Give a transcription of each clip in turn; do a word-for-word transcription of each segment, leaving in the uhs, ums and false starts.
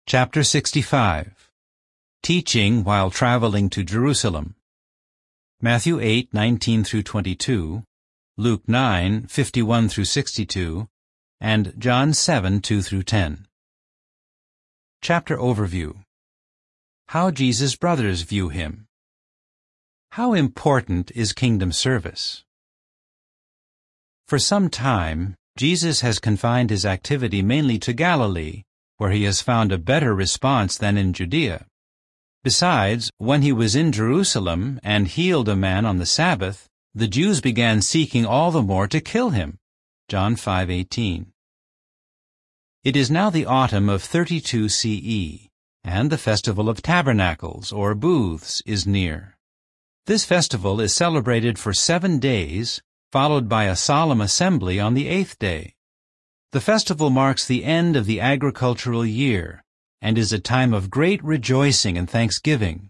Chapter sixty-five. Teaching while traveling to Jerusalem. Matthew eight, nineteen through twenty-two, Luke nine, fifty-one through sixty-two, and John seven, two through ten. Chapter Overview. How Jesus' brothers view him. How important is kingdom service? For some time, Jesus has confined his activity mainly to Galilee, where he has found a better response than in Judea. Besides, when he was in Jerusalem and healed a man on the Sabbath, the Jews began seeking all the more to kill him. John five eighteen. It is now the autumn of thirty-two C E, and the Festival of Tabernacles, or Booths, is near. This festival is celebrated for seven days, followed by a solemn assembly on the eighth day. The festival marks the end of the agricultural year and is a time of great rejoicing and thanksgiving.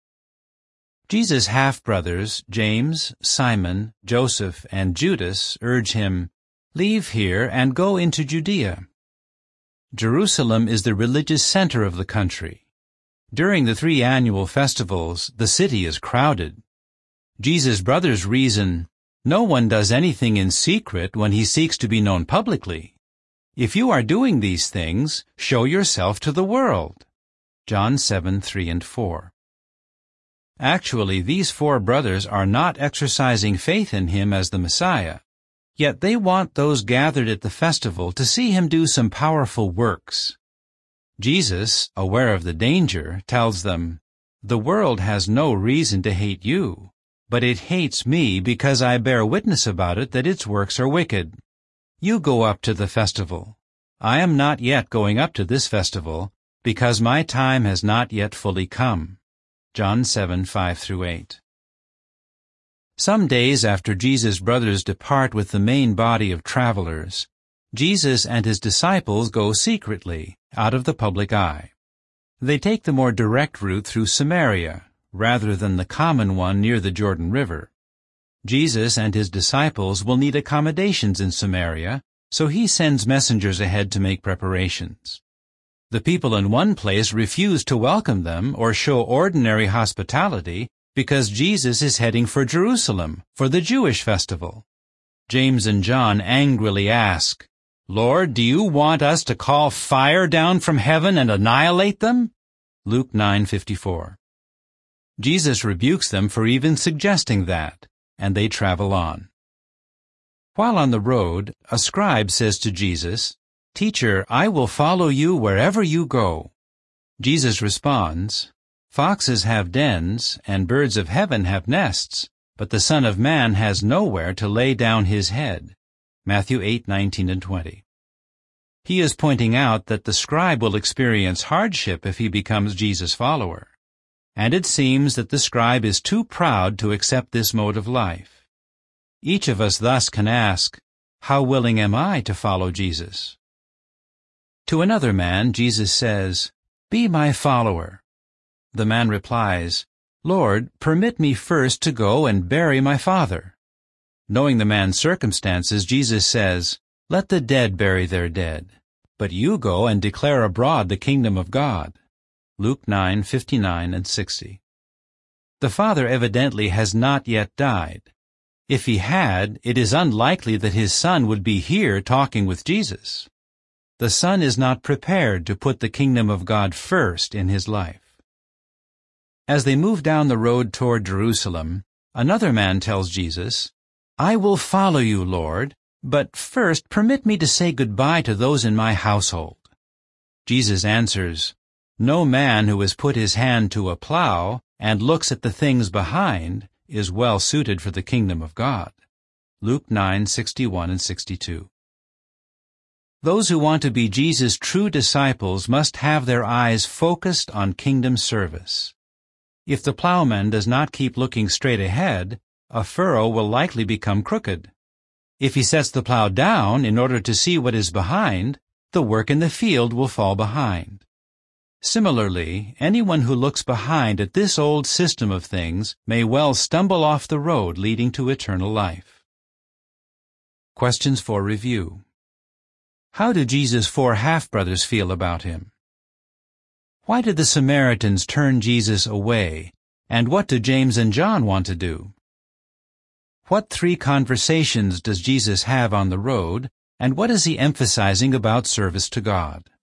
Jesus' half-brothers, James, Simon, Joseph, and Judas, urge him, "Leave here and go into Judea." Jerusalem is the religious center of the country. During the three annual festivals, the city is crowded. Jesus' brothers reason, "No one does anything in secret when he seeks to be known publicly. If you are doing these things, show yourself to the world." John seven, three and four. Actually, these four brothers are not exercising faith in him as the Messiah, yet they want those gathered at the festival to see him do some powerful works. Jesus, aware of the danger, tells them, "The world has no reason to hate you, but it hates me because I bear witness about it that its works are wicked. You go up to the festival. I am not yet going up to this festival, because my time has not yet fully come." John seven, five through eight. Some days after Jesus' brothers depart with the main body of travelers, Jesus and his disciples go secretly, out of the public eye. They take the more direct route through Samaria, rather than the common one near the Jordan River. Jesus and his disciples will need accommodations in Samaria, so he sends messengers ahead to make preparations. The people in one place refuse to welcome them or show ordinary hospitality because Jesus is heading for Jerusalem for the Jewish festival. James and John angrily ask, "Lord, do you want us to call fire down from heaven and annihilate them?" Luke nine, fifty-four. Jesus rebukes them for even suggesting that, and they travel on. While on the road, a scribe says to Jesus, "Teacher, I will follow you wherever you go." Jesus responds, "Foxes have dens, and birds of heaven have nests, but the Son of Man has nowhere to lay down his head." Matthew eight, nineteen and twenty. He is pointing out that the scribe will experience hardship if he becomes Jesus' follower, and it seems that the scribe is too proud to accept this mode of life. Each of us thus can ask, how willing am I to follow Jesus? To another man, Jesus says, "Be my follower." The man replies, "Lord, permit me first to go and bury my father." Knowing the man's circumstances, Jesus says, "Let the dead bury their dead, but you go and declare abroad the kingdom of God." Luke nine, fifty-nine and sixty. The father evidently has not yet died. If he had, it is unlikely that his son would be here talking with Jesus. The son is not prepared to put the kingdom of God first in his life. As they move down the road toward Jerusalem, another man tells Jesus, "I will follow you, Lord, but first permit me to say goodbye to those in my household." Jesus answers, "No man who has put his hand to a plow and looks at the things behind is well suited for the kingdom of God." Luke nine, sixty-one and sixty-two. Those who want to be Jesus' true disciples must have their eyes focused on kingdom service. If the plowman does not keep looking straight ahead, a furrow will likely become crooked. If he sets the plow down in order to see what is behind, the work in the field will fall behind. Similarly, anyone who looks behind at this old system of things may well stumble off the road leading to eternal life. Questions for review. How do Jesus' four half-brothers feel about him? Why did the Samaritans turn Jesus away, and what do James and John want to do? What three conversations does Jesus have on the road, and what is he emphasizing about service to God?